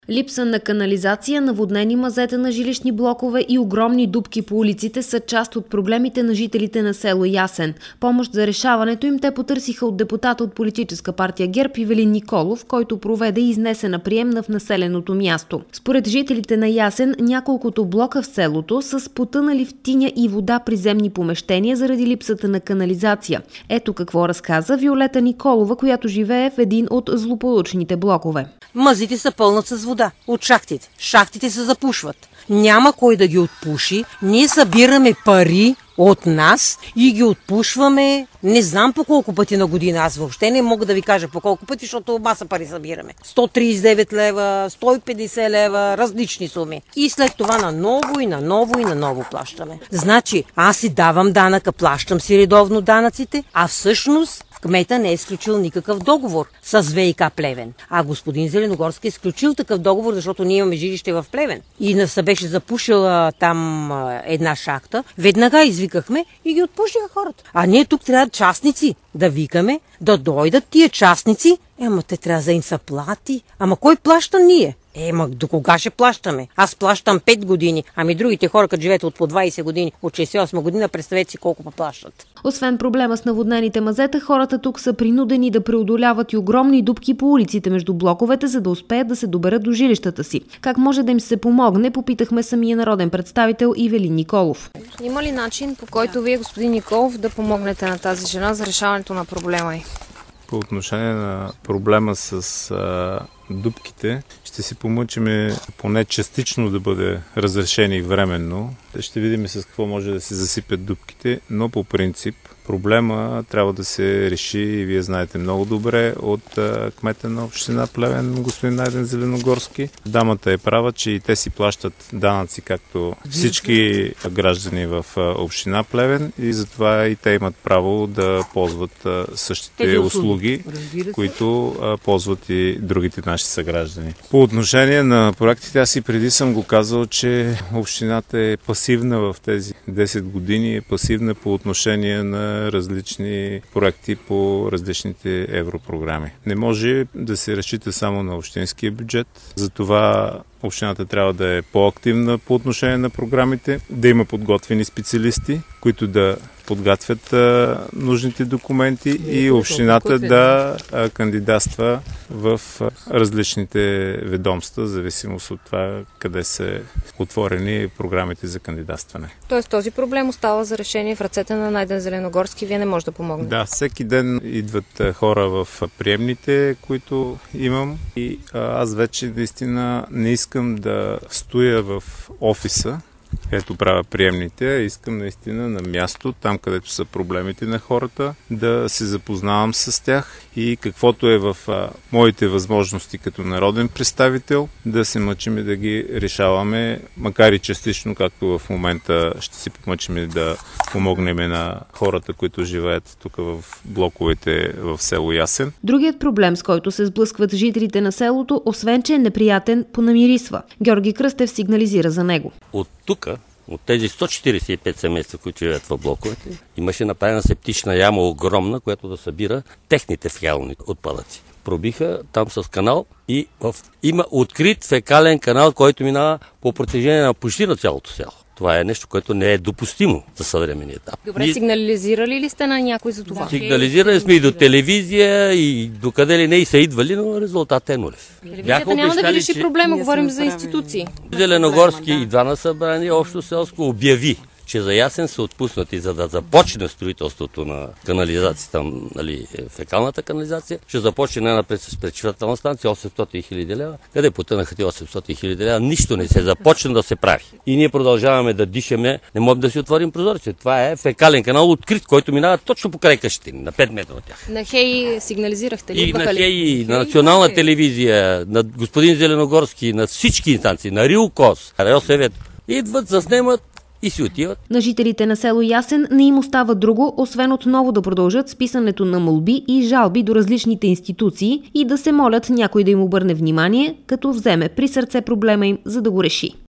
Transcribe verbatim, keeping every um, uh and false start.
Липса на канализация, наводнени мазета на жилищни блокове и огромни дупки по улиците са част от проблемите на жителите на село Ясен. Помощ за решаването им те потърсиха от депутата от политическа партия ГЕРБ Ивелин Николов, който проведе изнесена приемна в населеното място. Според жителите на Ясен, няколкото блока в селото са потънали в тиня и вода приземни помещения заради липсата на канализация. Ето какво разказа Виолета Николова, която живее в един от злополучните блокове. Мазите са пълнат с вода от шахтите. Шахтите се запушват. Няма кой да ги отпуши. Ние събираме пари от нас и ги отпушваме не знам по колко пъти на година. Аз въобще не мога да ви кажа по колко пъти, защото маса пари събираме. сто тридесет и девет лева, сто и петдесет лева, различни суми. И след това на ново и на ново и на ново плащаме. Значи, аз си давам данъка, плащам си редовно данъците, а всъщност кмета не е изключил никакъв договор с ВиК Плевен. А господин Зеленогорски е изключил такъв договор, защото ние имаме жилище в Плевен. И се беше запушила там една шахта. Веднага извикахме и ги отпушиха хората. А ние тук трябва частници да викаме, да дойдат тия частници. Ема те трябва да им са плати. Ама кой плаща ние? Ема до кога ще плащаме? Аз плащам пет години, ами другите хора, като живеят от по двадесет години, от шейсет и осма година, представете си колко поплащат. Освен проблема с наводнените мазета, хората тук са принудени да преодоляват и огромни дупки по улиците между блоковете, за да успеят да се доберат до жилищата си. Как може да им се помогне, попитахме самия народен представител Ивелин Николов. Има ли начин, по който вие, господин Николов, да помогнете на тази жена за решаването на проблема й? По отношение на проблема с а, дупките, ще си помъчиме поне частично да бъде разрешени временно. Ще видим с какво може да се засипят дупките, но по принцип проблема трябва да се реши, и вие знаете много добре, от а, кмета на община Плевен, господин Найден Зеленогорски. Дамата е права, че и те си плащат данъци, както всички граждани в а, община Плевен, и затова и те имат право да ползват а, същите услуги, които а, ползват и другите наши съграждани. По отношение на проектите, аз и преди съм го казал, че общината е пасивна в тези десет години, е пасивна по отношение на различни проекти по различните европрограми. Не може да се разчита само на общинския бюджет, затова общината трябва да е по-активна по отношение на програмите, да има подготвени специалисти, които да подготвят а, нужните документи и общината да а, кандидатства в а, различните ведомства, в зависимост от това къде са отворени програмите за кандидатстване. Тоест този проблем остава за решение в ръцете на Найден Зеленогорски, вие не може да помогнете? Да, всеки ден идват хора в приемните, които имам, и а, аз вече наистина не искам да стоя в офиса, ето правя приемните, искам наистина на място, там където са проблемите на хората, да се запознавам с тях и каквото е в а, моите възможности като народен представител, да се мъчим да ги решаваме, макар и частично, както в момента ще се помъчим да помогнем на хората, които живеят тук в блоковете в село Ясен. Другият проблем, с който се сблъскват жителите на селото, освен че е неприятен, понамирисва. Георги Кръстев сигнализира за него. От тук, от тези сто четиридесет и пет семейства, които живеят в блоковете, имаше направена септична яма огромна, която да събира техните фекални отпадъци. Пробиха там с канал и в... има открит фекален канал, който минава по протежение на почти на цялото село. Това е нещо, което не е допустимо за съвременния етап. Добре, Ние... сигнализирали ли сте на някой за това? Сигнализирали сме и до телевизия, и до къде ли не и са идвали, но резултатът е нулев. Телевизията няма да ви реши проблема, говорим за институции. Зеленогорски идва на събрание, общо селско обяви, че за Ясен са отпуснати, за да започне строителството на канализацията, нали, фекалната канализация, ще започне най-напред с пречиствателна станция осемстотин хиляди лева. Къде потънаха ти осемстотин хиляди лева? Нищо не се започне да се прави. И ние продължаваме да дишаме, не можем да си отворим прозорците. Това е фекален канал открит, който минава точно покрай къщите, на пет метра от тях. На ХЕИ сигнализирахте ли? И на ХЕИ, на национална телевизия, на господин Зеленогорски, на всички инстанции, на РИОКОС, РАОСВ, идват, заснемат и си отиват. На жителите на село Ясен не им остава друго, освен отново да продължат с писането на молби и жалби до различните институции и да се молят някой да им обърне внимание, като вземе при сърце проблема им, за да го реши.